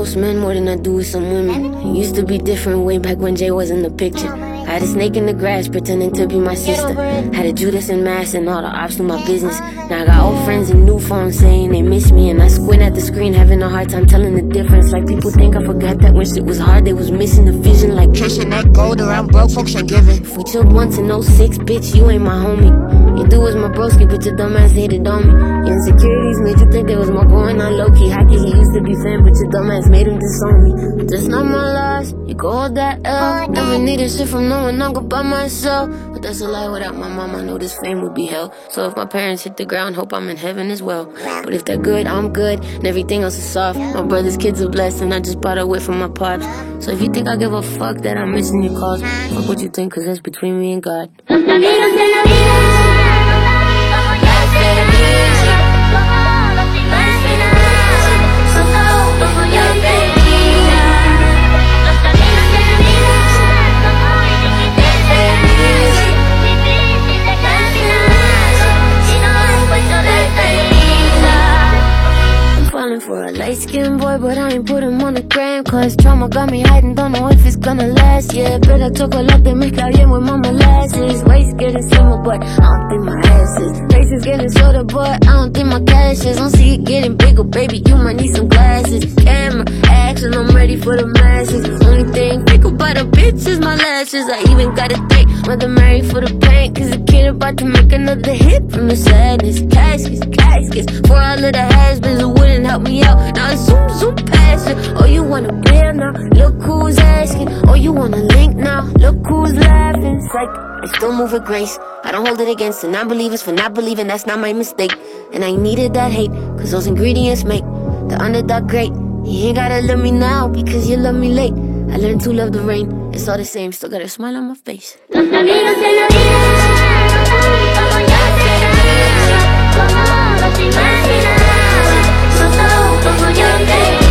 most men more than I do with some women. It used to be different way back when Jay was in the picture. I had a snake in the grass pretending to be my sister. Had a Judas in mass and all the ops knew my business. Now I got old friends and new phones saying they miss me, and I squint at the screen having a hard time telling the difference. Like people think I forgot that when shit was hard they was missing the vision. Like chasing that gold around broke folks ain't giving. If we chilled once in 06, bitch, you ain't my homie. You do was my broski, but your dumb ass hated on me. Your insecurities made you think there was more going on low-key. Hockey, he used to be fan, but your dumb ass made him disown me. But that's not my loss, you go hold that L. Never needed shit from no one, I'm good by myself. But that's a lie, without my mom, I know this fame would be hell. So if my parents hit the ground, hope I'm in heaven as well. But if they're good, I'm good, and everything else is soft. My brother's kids are blessed, and I just bought a whip from my pops. So if you think I give a fuck that I'm missing your calls, fuck what you think, cause that's between me and God. For a light-skinned boy, but I ain't put him on the gram, cause trauma got me hiding, don't know if it's gonna last. Yeah, but I took a lot to make I am with my molasses. Waist getting slimmer, but I don't think my ass is. Face is getting shorter, but I don't think my cash is. Don't see it getting bigger, baby, you might need some glasses. Camera, action, I'm ready for the masses. Only thing pick about a bitch is my lashes. I even got a date, mother married for the paint, cause the kid about to make another hit from the sadness. Caskets, for all of the has-beens who wouldn't help me out. Now it's zoom past it. Oh, you wanna bear now? Look who's asking. Oh, you wanna link now? Look who's laughing. It's like I still move with grace. I don't hold it against the non-believers for not believing, that's not my mistake. And I needed that hate, cause those ingredients make the underdog great. You ain't gotta love me now, because you love me late. I learned to love the rain, it's all the same, still got a smile on my face. Los caminos de la vida, como ya será, como los imaginaba, son como yo te